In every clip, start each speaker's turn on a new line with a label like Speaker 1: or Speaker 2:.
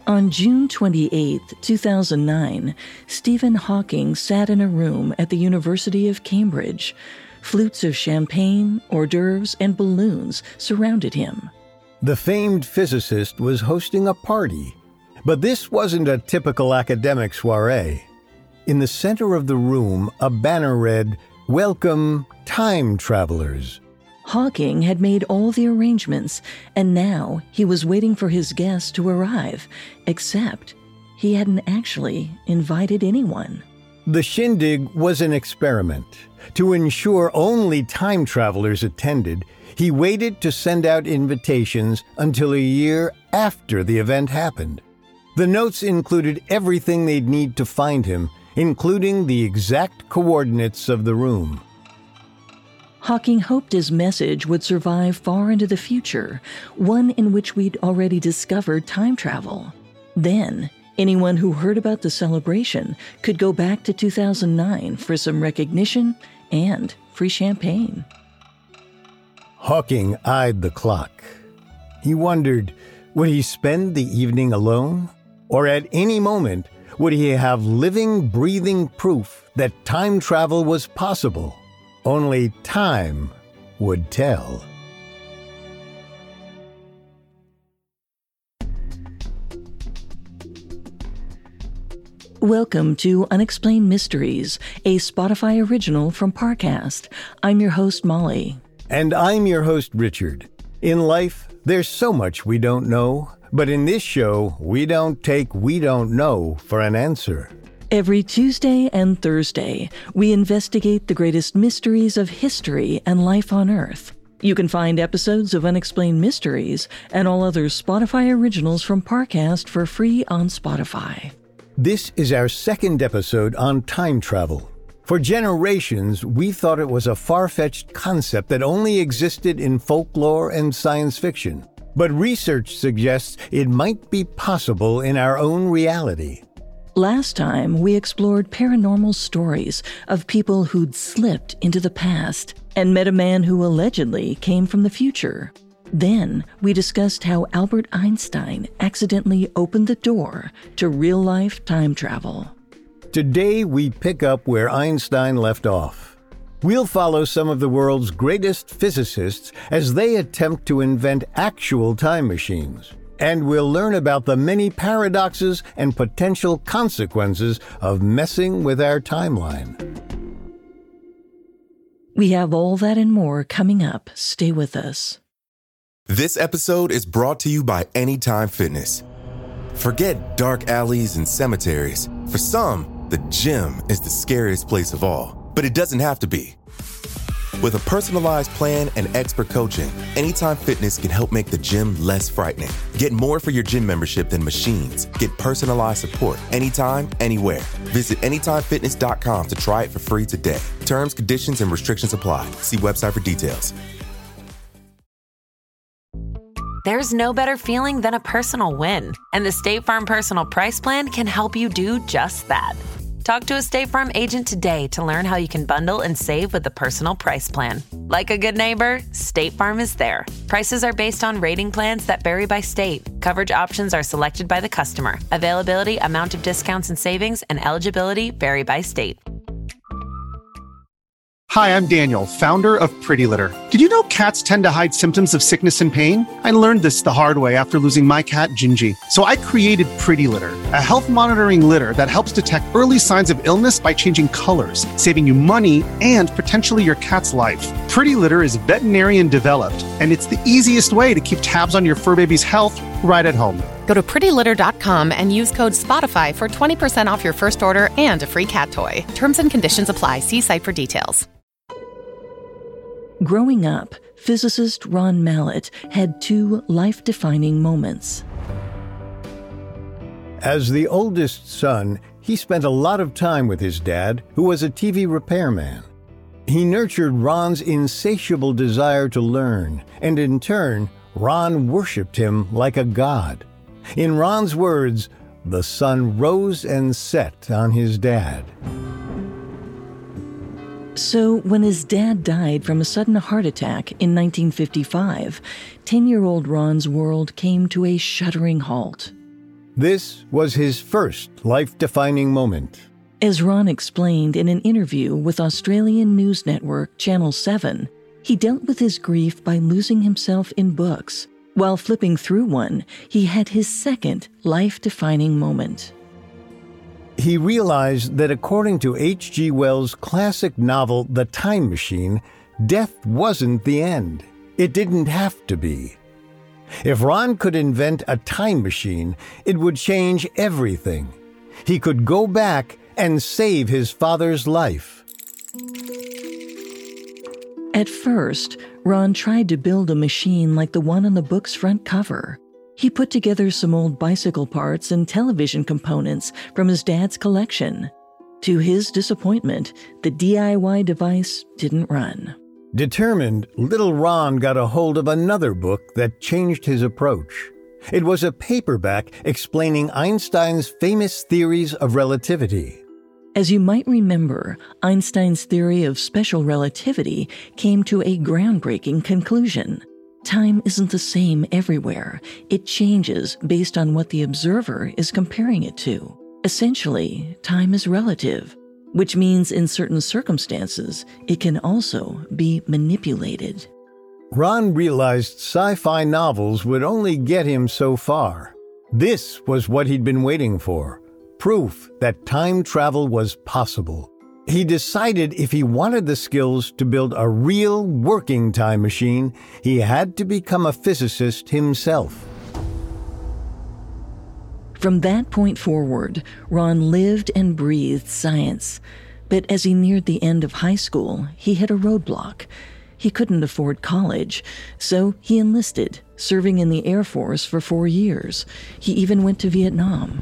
Speaker 1: On June 28, 2009, Stephen Hawking sat in a room at the University of Cambridge. Flutes of champagne, hors d'oeuvres, and balloons surrounded him.
Speaker 2: The famed physicist was hosting a party, but this wasn't a typical academic soiree. In the center of the room, a banner read, "Welcome, Time Travelers."
Speaker 1: Hawking had made all the arrangements, and now he was waiting for his guests to arrive, except he hadn't actually invited anyone.
Speaker 2: The shindig was an experiment. To ensure only time travelers attended, he waited to send out invitations until a year after the event happened. The notes included everything they'd need to find him, including the exact coordinates of the room.
Speaker 1: Hawking hoped his message would survive far into the future, one in which we'd already discovered time travel. Then, anyone who heard about the celebration could go back to 2009 for some recognition and free champagne.
Speaker 2: Hawking eyed the clock. He wondered, would he spend the evening alone? Or at any moment, would he have living, breathing proof that time travel was possible? Only time would tell.
Speaker 1: Welcome to Unexplained Mysteries, a Spotify original from Parcast. I'm your host, Molly.
Speaker 2: And I'm your host, Richard. In life, there's so much we don't know, but in this show, we don't take "we don't know" for an answer.
Speaker 1: Every Tuesday and Thursday, we investigate the greatest mysteries of history and life on Earth. You can find episodes of Unexplained Mysteries and all other Spotify originals from Parcast for free on Spotify.
Speaker 2: This is our second episode on time travel. For generations, we thought it was a far-fetched concept that only existed in folklore and science fiction. But research suggests it might be possible in our own reality.
Speaker 1: Last time, we explored paranormal stories of people who'd slipped into the past and met a man who allegedly came from the future. Then, we discussed how Albert Einstein accidentally opened the door to real-life time travel.
Speaker 2: Today, we pick up where Einstein left off. We'll follow some of the world's greatest physicists as they attempt to invent actual time machines. And we'll learn about the many paradoxes and potential consequences of messing with our timeline.
Speaker 1: We have all that and more coming up. Stay with us.
Speaker 3: This episode is brought to you by Anytime Fitness. Forget dark alleys and cemeteries. For some, the gym is the scariest place of all. But it doesn't have to be. With a personalized plan and expert coaching, Anytime Fitness can help make the gym less frightening. Get more for your gym membership than machines. Get personalized support anytime, anywhere. Visit AnytimeFitness.com to try it for free today. Terms, conditions, and restrictions apply. See website for details.
Speaker 4: There's no better feeling than a personal win, and the State Farm Personal Price Plan can help you do just that. Talk to a State Farm agent today to learn how you can bundle and save with the Personal Price Plan. Like a good neighbor, State Farm is there. Prices are based on rating plans that vary by state. Coverage options are selected by the customer. Availability, amount of discounts and savings, and eligibility vary by state.
Speaker 5: Hi, I'm Daniel, founder of Pretty Litter. Did you know cats tend to hide symptoms of sickness and pain? I learned this the hard way after losing my cat, Gingy. So I created Pretty Litter, a health monitoring litter that helps detect early signs of illness by changing colors, saving you money and potentially your cat's life. Pretty Litter is veterinarian developed, and it's the easiest way to keep tabs on your fur baby's health right at home.
Speaker 6: Go to prettylitter.com and use code SPOTIFY for 20% off your first order and a free cat toy. Terms and conditions apply. See site for details.
Speaker 1: Growing up, physicist Ron Mallett had two life-defining moments.
Speaker 2: As the oldest son, he spent a lot of time with his dad, who was a TV repairman. He nurtured Ron's insatiable desire to learn, and in turn, Ron worshipped him like a god. In Ron's words, the sun rose and set on his dad.
Speaker 1: So when his dad died from a sudden heart attack in 1955, 10-year-old Ron's world came to a shuddering halt.
Speaker 2: This was his first life-defining moment.
Speaker 1: As Ron explained in an interview with Australian news network Channel 7, he dealt with his grief by losing himself in books. While flipping through one, he had his second life-defining moment.
Speaker 2: He realized that according to H.G. Wells' classic novel The Time Machine, death wasn't the end. It didn't have to be. If Ron could invent a time machine, it would change everything. He could go back and save his father's life.
Speaker 1: At first, Ron tried to build a machine like the one on the book's front cover. He put together some old bicycle parts and television components from his dad's collection. To his disappointment, the DIY device didn't run.
Speaker 2: Determined, little Ron got a hold of another book that changed his approach. It was a paperback explaining Einstein's famous theories of relativity.
Speaker 1: As you might remember, Einstein's theory of special relativity came to a groundbreaking conclusion. Time isn't the same everywhere. It changes based on what the observer is comparing it to. Essentially, time is relative, which means in certain circumstances, it can also be manipulated.
Speaker 2: Ron realized sci-fi novels would only get him so far. This was what he'd been waiting for. Proof that time travel was possible. He decided if he wanted the skills to build a real working time machine, he had to become a physicist himself.
Speaker 1: From that point forward, Ron lived and breathed science. But as he neared the end of high school, he hit a roadblock. He couldn't afford college, so he enlisted, serving in the Air Force for 4 years. He even went to Vietnam.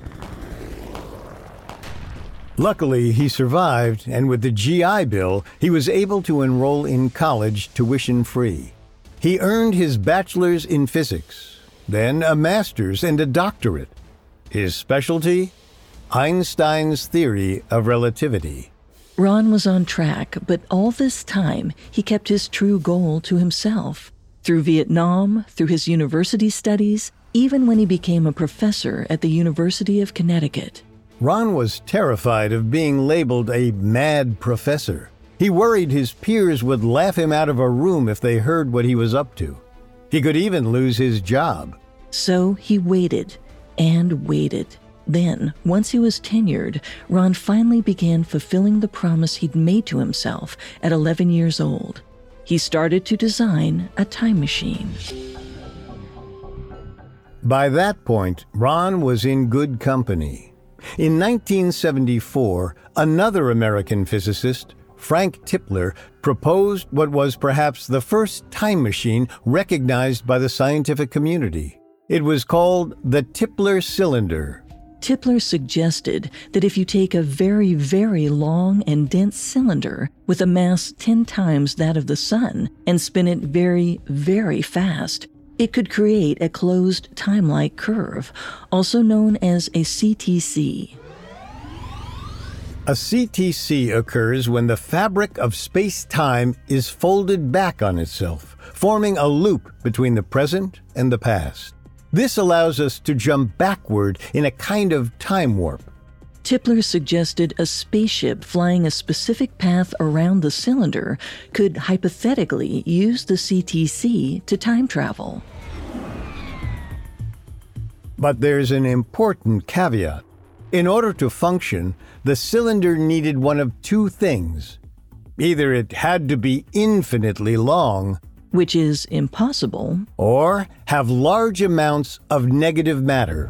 Speaker 2: Luckily, he survived, and with the GI Bill, he was able to enroll in college tuition-free. He earned his bachelor's in physics, then a master's and a doctorate. His specialty? Einstein's theory of relativity.
Speaker 1: Ron was on track, but all this time, he kept his true goal to himself. Through Vietnam, through his university studies, even when he became a professor at the University of Connecticut.
Speaker 2: Ron was terrified of being labeled a mad professor. He worried his peers would laugh him out of a room if they heard what he was up to. He could even lose his job.
Speaker 1: So he waited and waited. Then, once he was tenured, Ron finally began fulfilling the promise he'd made to himself at 11 years old. He started to design a time machine.
Speaker 2: By that point, Ron was in good company. In 1974, another American physicist, Frank Tipler, proposed what was perhaps the first time machine recognized by the scientific community. It was called the Tipler cylinder.
Speaker 1: Tipler suggested that if you take a very, very long and dense cylinder with a mass 10 times that of the sun and spin it very, very fast, it could create a closed time-like curve, also known as a CTC.
Speaker 2: A CTC occurs when the fabric of space-time is folded back on itself, forming a loop between the present and the past. This allows us to jump backward in a kind of time warp.
Speaker 1: Tipler suggested a spaceship flying a specific path around the cylinder could hypothetically use the CTC to time travel.
Speaker 2: But there's an important caveat. In order to function, the cylinder needed one of two things. Either it had to be infinitely long,
Speaker 1: which is impossible,
Speaker 2: or have large amounts of negative matter.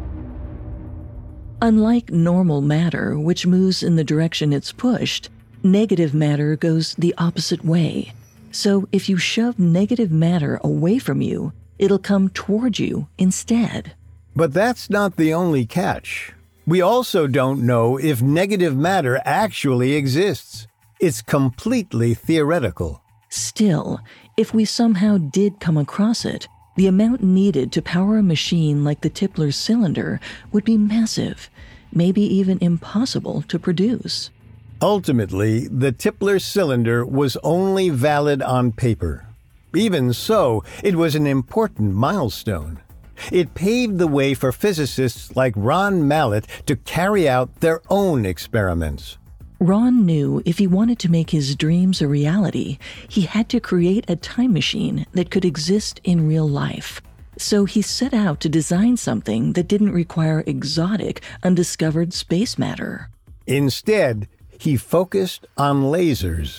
Speaker 1: Unlike normal matter, which moves in the direction it's pushed, negative matter goes the opposite way. So if you shove negative matter away from you, it'll come toward you instead.
Speaker 2: But that's not the only catch. We also don't know if negative matter actually exists. It's completely theoretical.
Speaker 1: Still, if we somehow did come across it, the amount needed to power a machine like the Tipler cylinder would be massive, maybe even impossible to produce.
Speaker 2: Ultimately, the Tipler cylinder was only valid on paper. Even so, it was an important milestone. It paved the way for physicists like Ron Mallett to carry out their own experiments.
Speaker 1: Ron knew if he wanted to make his dreams a reality, he had to create a time machine that could exist in real life. So he set out to design something that didn't require exotic, undiscovered space matter.
Speaker 2: Instead, he focused on lasers.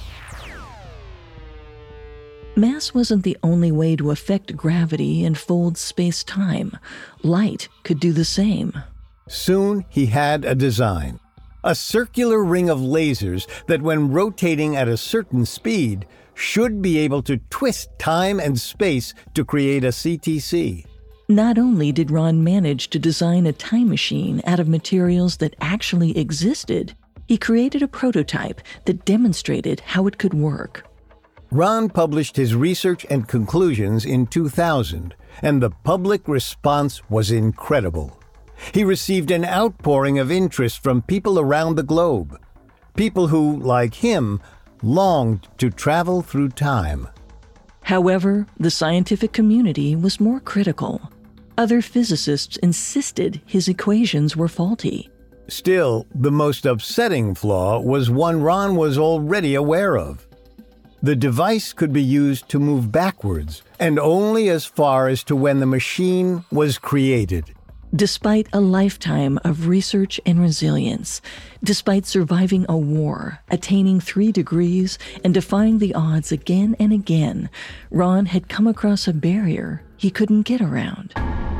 Speaker 1: Mass wasn't the only way to affect gravity and fold space-time. Light could do the same.
Speaker 2: Soon he had a design. A circular ring of lasers that, when rotating at a certain speed, should be able to twist time and space to create a CTC.
Speaker 1: Not only did Ron manage to design a time machine out of materials that actually existed, he created a prototype that demonstrated how it could work.
Speaker 2: Ron published his research and conclusions in 2000, and the public response was incredible. He received an outpouring of interest from people around the globe, people who, like him, longed to travel through time.
Speaker 1: However, the scientific community was more critical. Other physicists insisted his equations were faulty.
Speaker 2: Still, the most upsetting flaw was one Ron was already aware of. The device could be used to move backwards, and only as far as to when the machine was created.
Speaker 1: Despite a lifetime of research and resilience, despite surviving a war, attaining 3 degrees, and defying the odds again and again, Ron had come across a barrier he couldn't get around.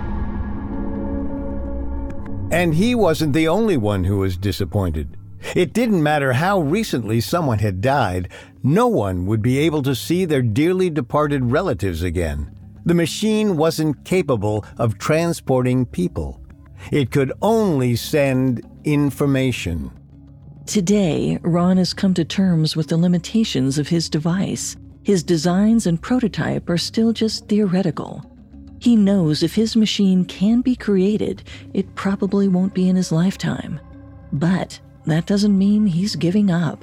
Speaker 2: And he wasn't the only one who was disappointed. It didn't matter how recently someone had died, no one would be able to see their dearly departed relatives again. The machine wasn't capable of transporting people. It could only send information.
Speaker 1: Today, Ron has come to terms with the limitations of his device. His designs and prototype are still just theoretical. He knows if his machine can be created, it probably won't be in his lifetime. But that doesn't mean he's giving up.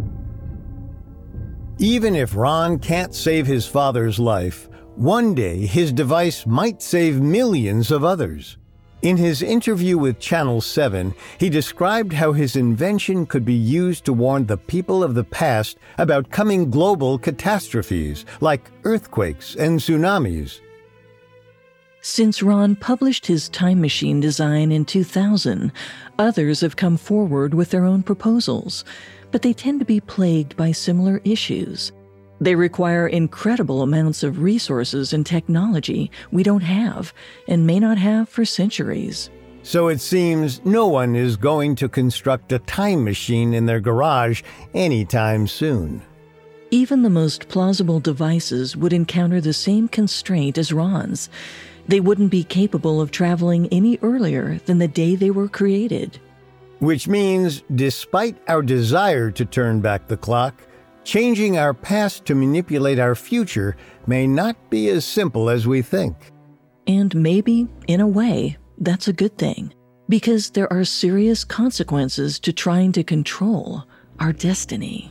Speaker 2: Even if Ron can't save his father's life, one day his device might save millions of others. In his interview with Channel 7, he described how his invention could be used to warn the people of the past about coming global catastrophes like earthquakes and tsunamis.
Speaker 1: Since Ron published his time machine design in 2000, others have come forward with their own proposals, but they tend to be plagued by similar issues. They require incredible amounts of resources and technology we don't have and may not have for centuries.
Speaker 2: So it seems no one is going to construct a time machine in their garage anytime soon.
Speaker 1: Even the most plausible devices would encounter the same constraint as Ron's. They wouldn't be capable of traveling any earlier than the day they were created.
Speaker 2: Which means, despite our desire to turn back the clock, changing our past to manipulate our future may not be as simple as we think.
Speaker 1: And maybe, in a way, that's a good thing, because there are serious consequences to trying to control our destiny.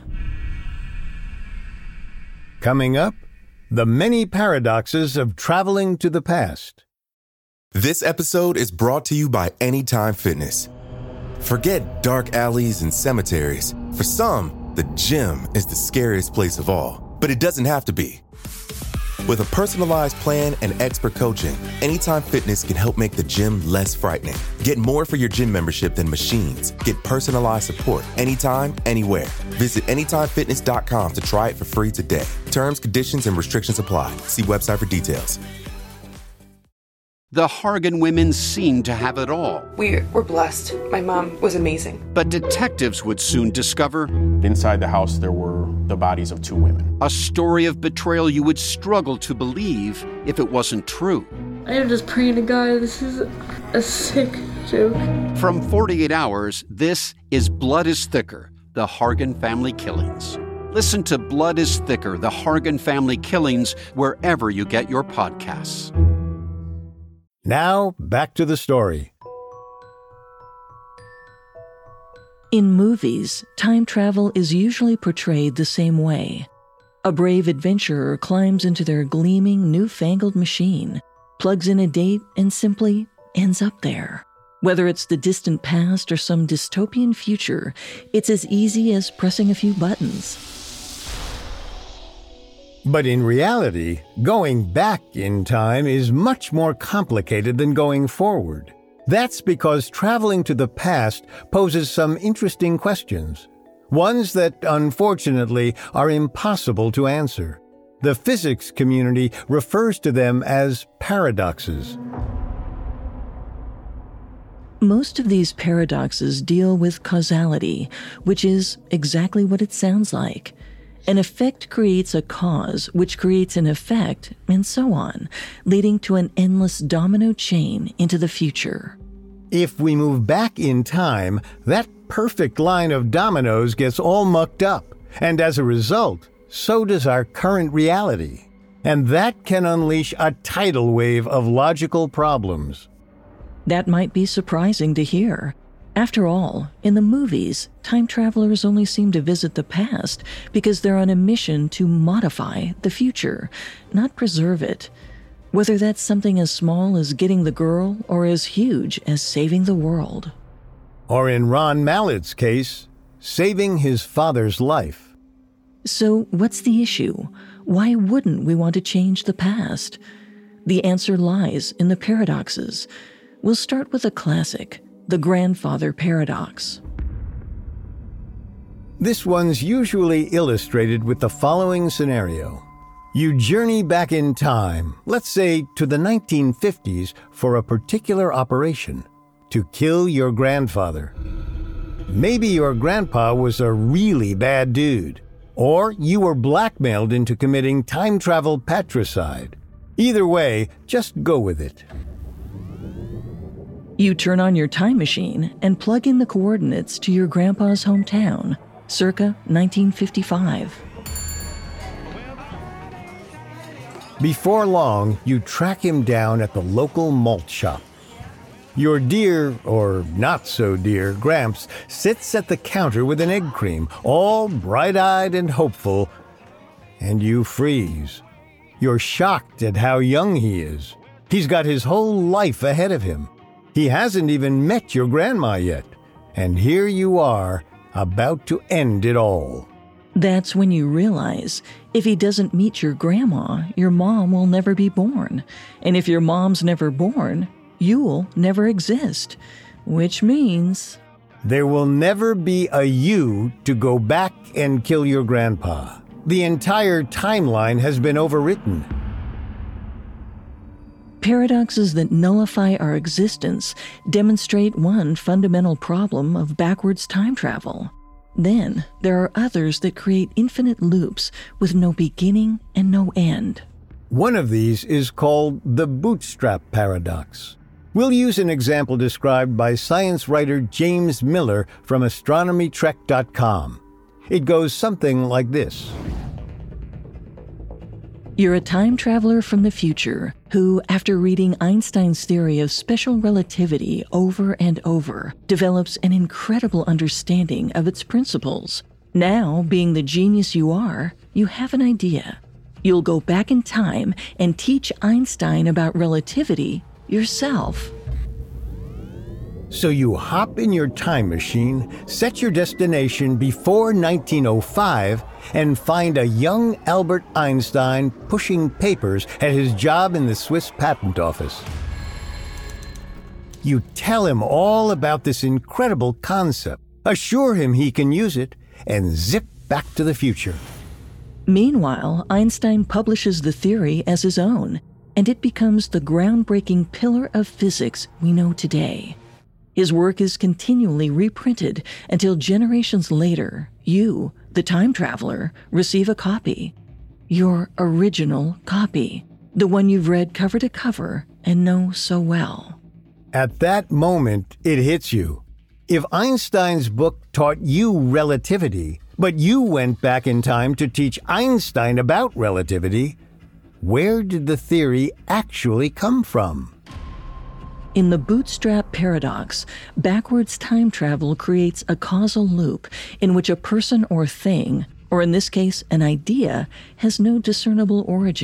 Speaker 2: Coming up, the many paradoxes of traveling to the past.
Speaker 3: This episode is brought to you by Anytime Fitness. Forget dark alleys and cemeteries. For some, the gym is the scariest place of all, but it doesn't have to be. With a personalized plan and expert coaching, Anytime Fitness can help make the gym less frightening. Get more for your gym membership than machines. Get personalized support anytime, anywhere. Visit AnytimeFitness.com to try it for free today. Terms, conditions, and restrictions apply. See website for details.
Speaker 7: The Hargan women seemed to have it all.
Speaker 8: We were blessed. My mom was amazing.
Speaker 7: But detectives would soon discover
Speaker 9: inside the house there were the bodies of 2 women.
Speaker 7: A story of betrayal you would struggle to believe if it wasn't true.
Speaker 10: I am just praying to God, this is a sick joke.
Speaker 7: From 48 Hours, this is Blood is Thicker, the Hargan Family Killings. Listen to Blood is Thicker, the Hargan Family Killings, wherever you get your podcasts.
Speaker 2: Now, back to the story.
Speaker 1: In movies, time travel is usually portrayed the same way. A brave adventurer climbs into their gleaming, newfangled machine. plugs in a date, and simply ends up there. Whether it's the distant past or some dystopian future, it's as easy as pressing a few buttons.
Speaker 2: But in reality, going back in time is much more complicated than going forward. That's because traveling to the past poses some interesting questions, ones that, unfortunately, are impossible to answer. The physics community refers to them as paradoxes.
Speaker 1: Most of these paradoxes deal with causality, which is exactly what it sounds like. An effect creates a cause, which creates an effect, and so on, leading to an endless domino chain into the future.
Speaker 2: If we move back in time, that perfect line of dominoes gets all mucked up, and as a result, so does our current reality. And that can unleash a tidal wave of logical problems.
Speaker 1: That might be surprising to hear. After all, in the movies, time travelers only seem to visit the past because they're on a mission to modify the future, not preserve it. Whether that's something as small as getting the girl or as huge as saving the world.
Speaker 2: Or in Ron Mallett's case, saving his father's life.
Speaker 1: So what's the issue? Why wouldn't we want to change the past? The answer lies in the paradoxes. We'll start with a classic, the grandfather paradox.
Speaker 2: This one's usually illustrated with the following scenario. You journey back in time, let's say to the 1950s, for a particular operation, to kill your grandfather. Maybe your grandpa was a really bad dude, or you were blackmailed into committing time travel patricide. Either way, just go with it.
Speaker 1: You turn on your time machine and plug in the coordinates to your grandpa's hometown, circa 1955.
Speaker 2: Before long, you track him down at the local malt shop. Your dear, or not-so-dear, Gramps sits at the counter with an egg cream, all bright-eyed and hopeful, and you freeze. You're shocked at how young he is. He's got his whole life ahead of him. He hasn't even met your grandma yet, and here you are, about to end it all.
Speaker 1: That's when you realize, if he doesn't meet your grandma, your mom will never be born. And if your mom's never born, you'll never exist. Which means...
Speaker 2: there will never be a you to go back and kill your grandpa. The entire timeline has been overwritten.
Speaker 1: Paradoxes that nullify our existence demonstrate one fundamental problem of backwards time travel. Then, there are others that create infinite loops with no beginning and no end.
Speaker 2: One of these is called the bootstrap paradox. We'll use an example described by science writer James Miller from astronomytrek.com. It goes something like this.
Speaker 1: You're a time traveler from the future who, after reading Einstein's theory of special relativity over and over, develops an incredible understanding of its principles. Now, being the genius you are, you have an idea. You'll go back in time and teach Einstein about relativity yourself.
Speaker 2: So you hop in your time machine, set your destination before 1905, and find a young Albert Einstein pushing papers at his job in the Swiss Patent Office. You tell him all about this incredible concept, assure him he can use it, and zip back to the future.
Speaker 1: Meanwhile, Einstein publishes the theory as his own, and it becomes the groundbreaking pillar of physics we know today. His work is continually reprinted until generations later, you, the time traveler, receive a copy. Your original copy. The one you've read cover to cover and know so well.
Speaker 2: At that moment, it hits you. If Einstein's book taught you relativity, but you went back in time to teach Einstein about relativity, where did the theory actually come from?
Speaker 1: In the bootstrap paradox, backwards time travel creates a causal loop in which a person or thing, or in this case, an idea, has no discernible origin.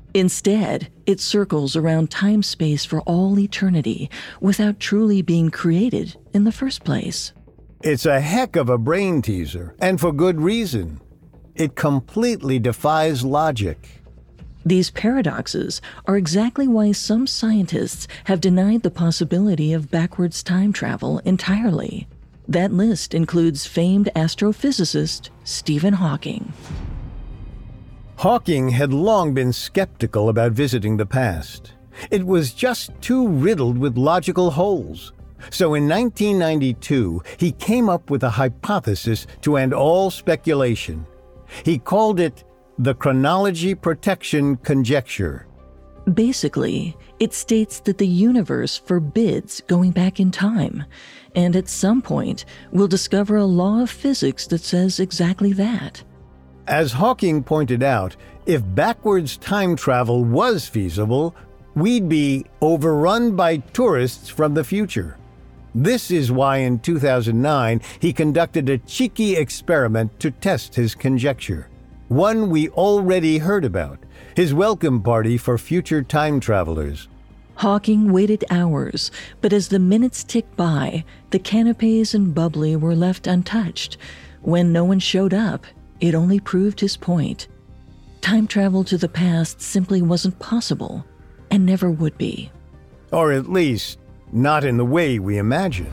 Speaker 1: Instead, it circles around time-space for all eternity without truly being created in the first place.
Speaker 2: It's a heck of a brain teaser, and for good reason. It completely defies logic.
Speaker 1: These paradoxes are exactly why some scientists have denied the possibility of backwards time travel entirely. That list includes famed astrophysicist Stephen Hawking.
Speaker 2: Hawking had long been skeptical about visiting the past. It was just too riddled with logical holes. So in 1992, he came up with a hypothesis to end all speculation. He called it the chronology protection conjecture.
Speaker 1: Basically, it states that the universe forbids going back in time, and at some point, we'll discover a law of physics that says exactly that.
Speaker 2: As Hawking pointed out, if backwards time travel was feasible, we'd be overrun by tourists from the future. This is why in 2009 he conducted a cheeky experiment to test his conjecture, one we already heard about, his welcome party for future time travelers.
Speaker 1: Hawking waited hours, but as the minutes ticked by, the canapes and bubbly were left untouched. When no one showed up, it only proved his point. Time travel to the past simply wasn't possible, and never would be.
Speaker 2: Or at least, not in the way we imagine.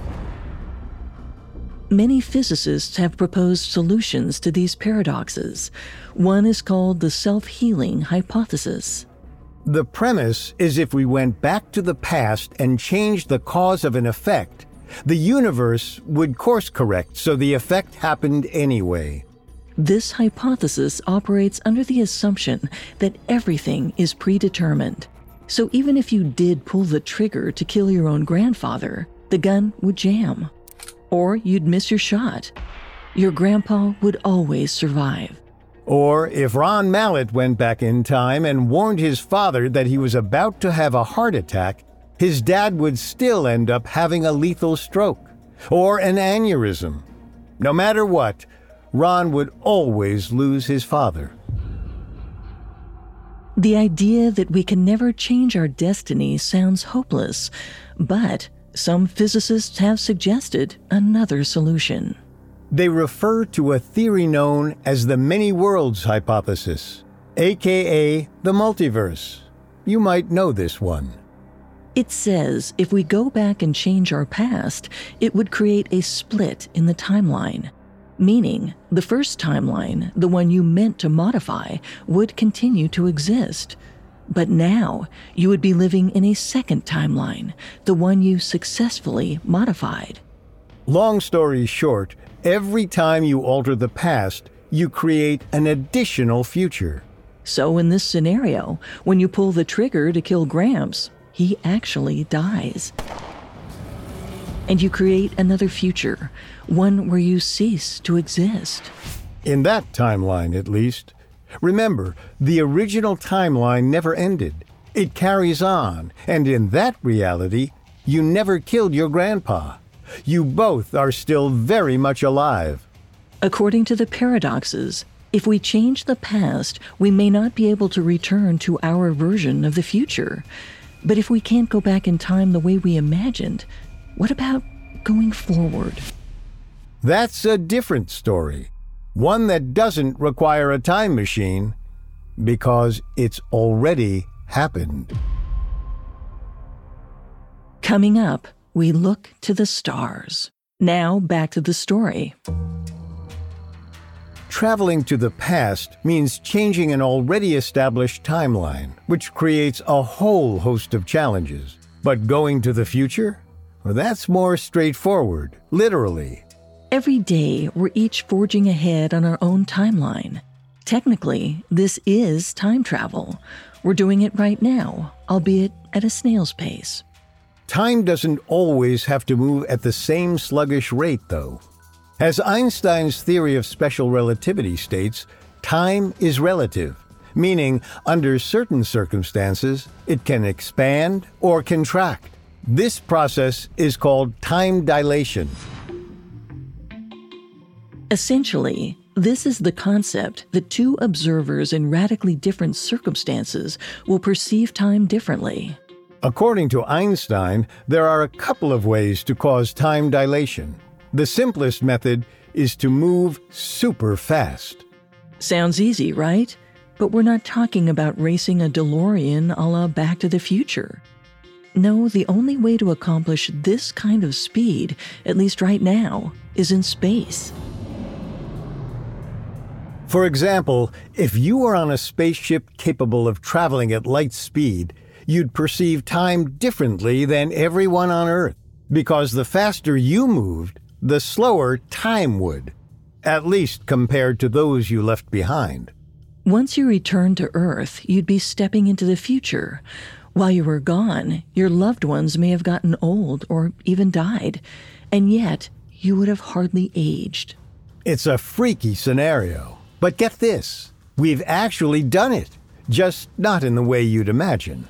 Speaker 1: Many physicists have proposed solutions to these paradoxes. One is called the self-healing hypothesis.
Speaker 2: The premise is if we went back to the past and changed the cause of an effect, the universe would course correct so the effect happened anyway.
Speaker 1: This hypothesis operates under the assumption that everything is predetermined. So even if you did pull the trigger to kill your own grandfather, the gun would jam. Or you'd miss your shot. Your grandpa would always survive.
Speaker 2: Or if Ron Mallett went back in time and warned his father that he was about to have a heart attack, his dad would still end up having a lethal stroke or an aneurysm. No matter what, Ron would always lose his father.
Speaker 1: The idea that we can never change our destiny sounds hopeless, but some physicists have suggested another solution.
Speaker 2: They refer to a theory known as the many worlds hypothesis, aka the multiverse. You might know this one.
Speaker 1: It says if we go back and change our past, it would create a split in the timeline. Meaning, the first timeline, the one you meant to modify, would continue to exist. But now, you would be living in a second timeline, the one you successfully modified.
Speaker 2: Long story short, every time you alter the past, you create an additional future.
Speaker 1: So in this scenario, when you pull the trigger to kill Gramps, he actually dies. And you create another future, one where you cease to exist.
Speaker 2: In that timeline, at least. Remember, the original timeline never ended. It carries on, and in that reality, you never killed your grandpa. You both are still very much alive.
Speaker 1: According to the paradoxes, if we change the past, we may not be able to return to our version of the future. But if we can't go back in time the way we imagined, what about going forward?
Speaker 2: That's a different story. One that doesn't require a time machine, because it's already happened.
Speaker 1: Coming up, we look to the stars. Now back to the story.
Speaker 2: Traveling to the past means changing an already established timeline, which creates a whole host of challenges. But going to the future? Well, that's more straightforward, literally.
Speaker 1: Every day, we're each forging ahead on our own timeline. Technically, this is time travel. We're doing it right now, albeit at a snail's pace.
Speaker 2: Time doesn't always have to move at the same sluggish rate, though. As Einstein's theory of special relativity states, time is relative, meaning under certain circumstances, it can expand or contract. This process is called time dilation.
Speaker 1: Essentially, This is the concept that two observers in radically different circumstances will perceive time differently.
Speaker 2: According to Einstein, there are a couple of ways to cause time dilation. The simplest method is to move super fast.
Speaker 1: Sounds easy, right? But we're not talking about racing a DeLorean a la Back to the Future. No, the only way to accomplish this kind of speed, at least right now, is in space.
Speaker 2: For example, if you were on a spaceship capable of traveling at light speed, you'd perceive time differently than everyone on Earth, because the faster you moved, the slower time would, at least compared to those you left behind.
Speaker 1: Once you returned to Earth, you'd be stepping into the future. While you were gone, your loved ones may have gotten old or even died, and yet you would have hardly aged.
Speaker 2: It's a freaky scenario. But get this, we've actually done it, just not in the way you'd imagine.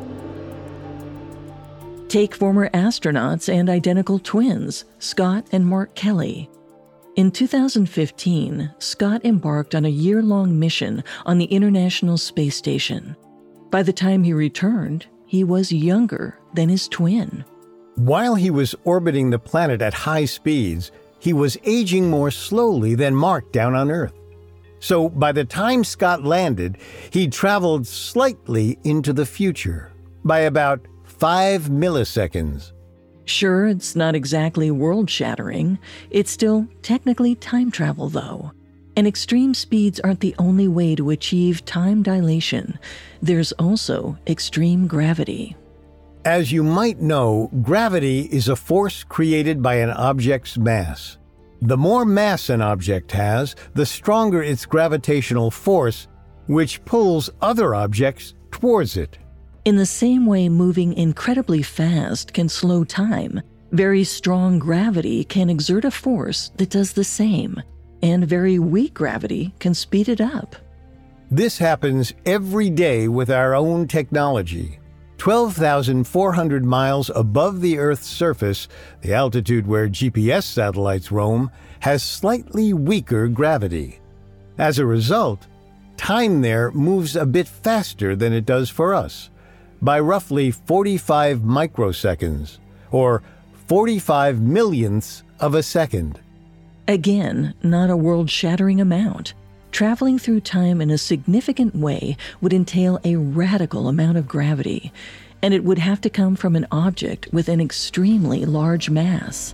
Speaker 1: Take former astronauts and identical twins, Scott and Mark Kelly. In 2015, Scott embarked on a year-long mission on the International Space Station. By the time he returned, he was younger than his twin.
Speaker 2: While he was orbiting the planet at high speeds, he was aging more slowly than Mark down on Earth. So by the time Scott landed, he'd traveled slightly into the future, by about 5 milliseconds.
Speaker 1: Sure, it's not exactly world-shattering. It's still technically time travel, though. And extreme speeds aren't the only way to achieve time dilation. There's also extreme gravity.
Speaker 2: As you might know, gravity is a force created by an object's mass. The more mass an object has, the stronger its gravitational force, which pulls other objects towards it.
Speaker 1: In the same way moving incredibly fast can slow time, very strong gravity can exert a force that does the same, and very weak gravity can speed it up.
Speaker 2: This happens every day with our own technology. 12,400 miles above the Earth's surface, the altitude where GPS satellites roam, has slightly weaker gravity. As a result, time there moves a bit faster than it does for us, by roughly 45 microseconds, or 45 millionths of a second.
Speaker 1: Again, not a world-shattering amount. Traveling through time in a significant way would entail a radical amount of gravity, and it would have to come from an object with an extremely large mass.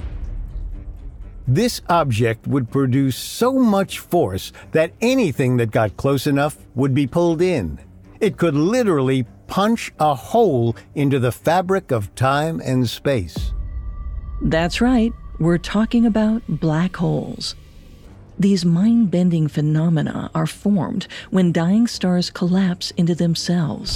Speaker 2: This object would produce so much force that anything that got close enough would be pulled in. It could literally punch a hole into the fabric of time and space.
Speaker 1: That's right, we're talking about black holes. These mind-bending phenomena are formed when dying stars collapse into themselves.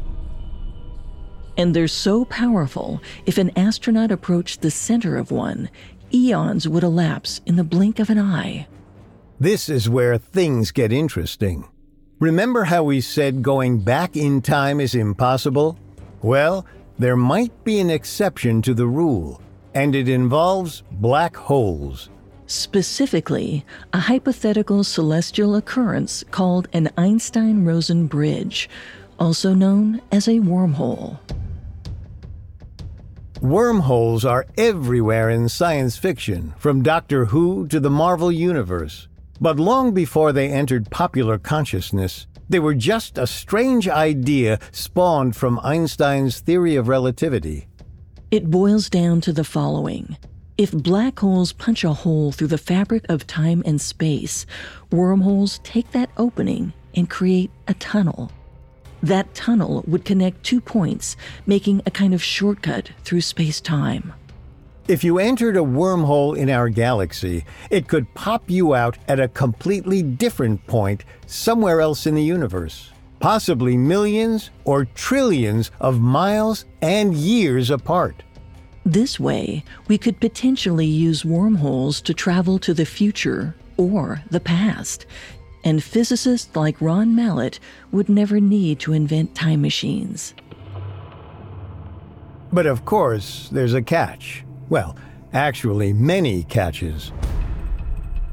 Speaker 1: And they're so powerful, if an astronaut approached the center of one, eons would elapse in the blink of an eye.
Speaker 2: This is where things get interesting. Remember how we said going back in time is impossible? Well, there might be an exception to the rule, and it involves black holes.
Speaker 1: Specifically, a hypothetical celestial occurrence called an Einstein-Rosen bridge, also known as a wormhole.
Speaker 2: Wormholes are everywhere in science fiction, from Doctor Who to the Marvel Universe. But long before they entered popular consciousness, they were just a strange idea spawned from Einstein's theory of relativity.
Speaker 1: It boils down to the following. If black holes punch a hole through the fabric of time and space, wormholes take that opening and create a tunnel. That tunnel would connect 2 points, making a kind of shortcut through space-time.
Speaker 2: If you entered a wormhole in our galaxy, it could pop you out at a completely different point somewhere else in the universe, possibly millions or trillions of miles and years apart.
Speaker 1: This way, we could potentially use wormholes to travel to the future or the past, and physicists like Ron Mallett would never need to invent time machines.
Speaker 2: But of course, there's a catch. Well, actually, many catches.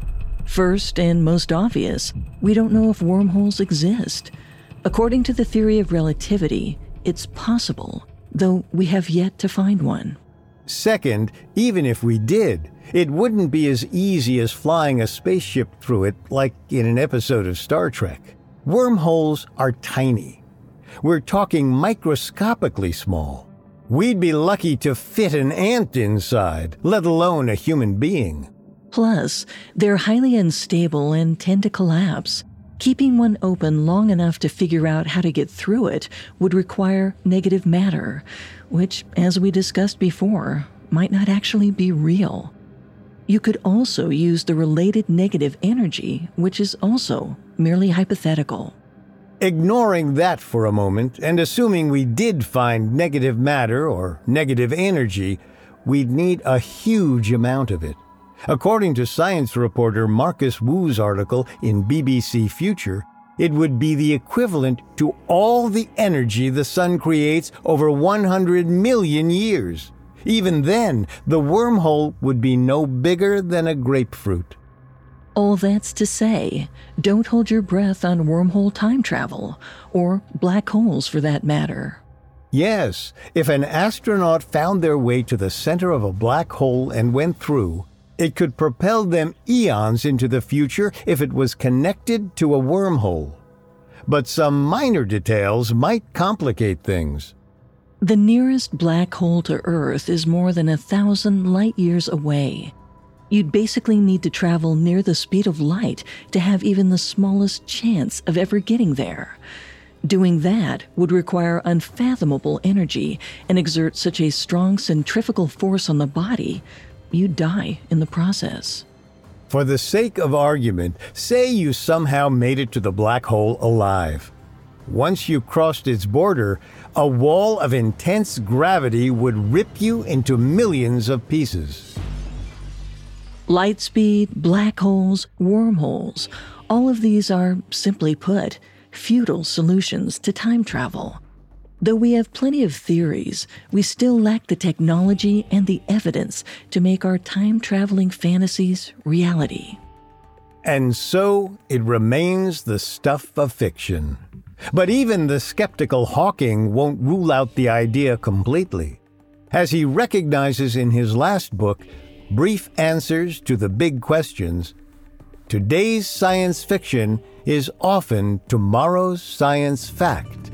Speaker 1: First and most obvious, we don't know if wormholes exist. According to the theory of relativity, it's possible, though we have yet to find one.
Speaker 2: Second, even if we did, it wouldn't be as easy as flying a spaceship through it like in an episode of Star Trek. Wormholes are tiny. We're talking microscopically small. We'd be lucky to fit an ant inside, let alone a human being.
Speaker 1: Plus, they're highly unstable and tend to collapse. Keeping one open long enough to figure out how to get through it would require negative matter, which, as we discussed before, might not actually be real. You could also use the related negative energy, which is also merely hypothetical.
Speaker 2: Ignoring that for a moment and assuming we did find negative matter or negative energy, we'd need a huge amount of it. According to science reporter Marcus Wu's article in BBC Future, it would be the equivalent to all the energy the sun creates over 100 million years. Even then, the wormhole would be no bigger than a grapefruit.
Speaker 1: All that's to say, don't hold your breath on wormhole time travel, or black holes for that matter.
Speaker 2: Yes, if an astronaut found their way to the center of a black hole and went through, it could propel them eons into the future if it was connected to a wormhole. But some minor details might complicate things.
Speaker 1: The nearest black hole to Earth is more than 1,000 light-years away. You'd basically need to travel near the speed of light to have even the smallest chance of ever getting there. Doing that would require unfathomable energy and exert such a strong centrifugal force on the body, you'd die in the process.
Speaker 2: For the sake of argument, say you somehow made it to the black hole alive. Once you crossed its border, a wall of intense gravity would rip you into millions of pieces.
Speaker 1: Light speed, black holes, wormholes, all of these are, simply put, futile solutions to time travel. Though we have plenty of theories, we still lack the technology and the evidence to make our time-traveling fantasies reality.
Speaker 2: And so it remains the stuff of fiction. But even the skeptical Hawking won't rule out the idea completely. As he recognizes in his last book, Brief Answers to the Big Questions, today's science fiction is often tomorrow's science fact.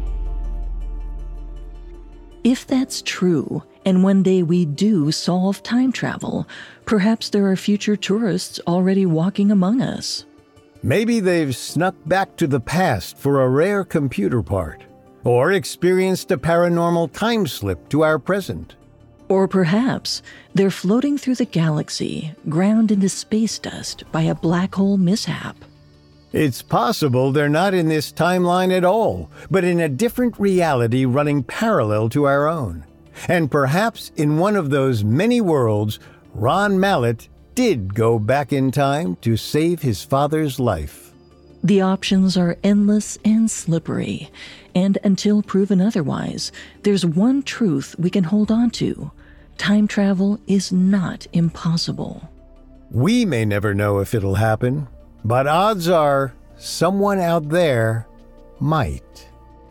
Speaker 1: If that's true, and one day we do solve time travel, perhaps there are future tourists already walking among us.
Speaker 2: Maybe they've snuck back to the past for a rare computer part, or experienced a paranormal time slip to our present.
Speaker 1: Or perhaps they're floating through the galaxy, ground into space dust by a black hole mishap.
Speaker 2: It's possible they're not in this timeline at all, but in a different reality running parallel to our own. And perhaps in one of those many worlds, Ron Mallett did go back in time to save his father's life.
Speaker 1: The options are endless and slippery, and until proven otherwise, there's one truth we can hold on to. Time travel is not impossible.
Speaker 2: We may never know if it'll happen, but odds are someone out there might.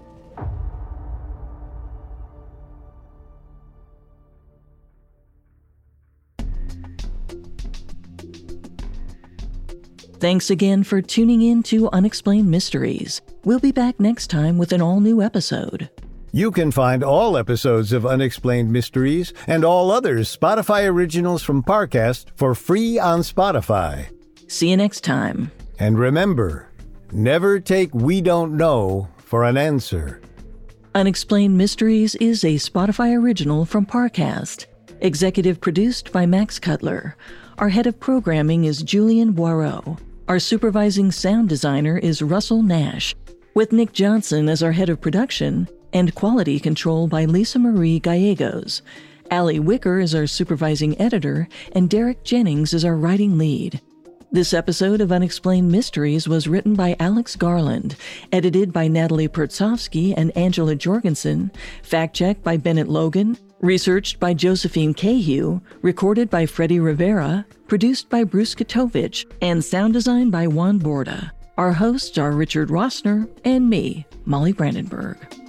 Speaker 1: Thanks again for tuning in to Unexplained Mysteries. We'll be back next time with an all-new episode.
Speaker 2: You can find all episodes of Unexplained Mysteries and all other Spotify originals from Parcast for free on Spotify.
Speaker 1: See you next time.
Speaker 2: And remember, never take "we don't know" for an answer.
Speaker 1: Unexplained Mysteries is a Spotify original from Parcast. Executive produced by Max Cutler. Our head of programming is Julian Boireau. Our supervising sound designer is Russell Nash, with Nick Johnson as our head of production and quality control by Lisa Marie Gallegos. Allie Wicker is our supervising editor, and Derek Jennings is our writing lead. This episode of Unexplained Mysteries was written by Alex Garland, edited by Natalie Pertsovsky and Angela Jorgensen, fact-checked by Bennett Logan, Researched by Josephine Cahew, recorded by Freddie Rivera, produced by Bruce Katovich, and sound designed by Juan Borda. Our hosts are Richard Rossner and me, Molly Brandenburg.